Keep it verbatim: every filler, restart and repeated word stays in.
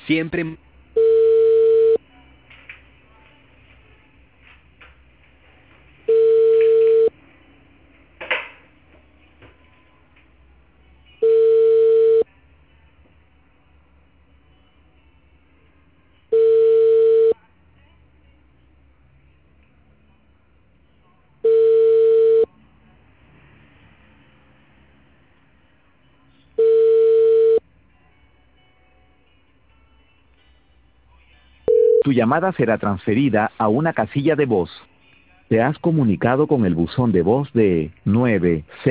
Siempre... Tu llamada será transferida a una casilla de voz. Te has comunicado con el buzón de voz de nueve seis.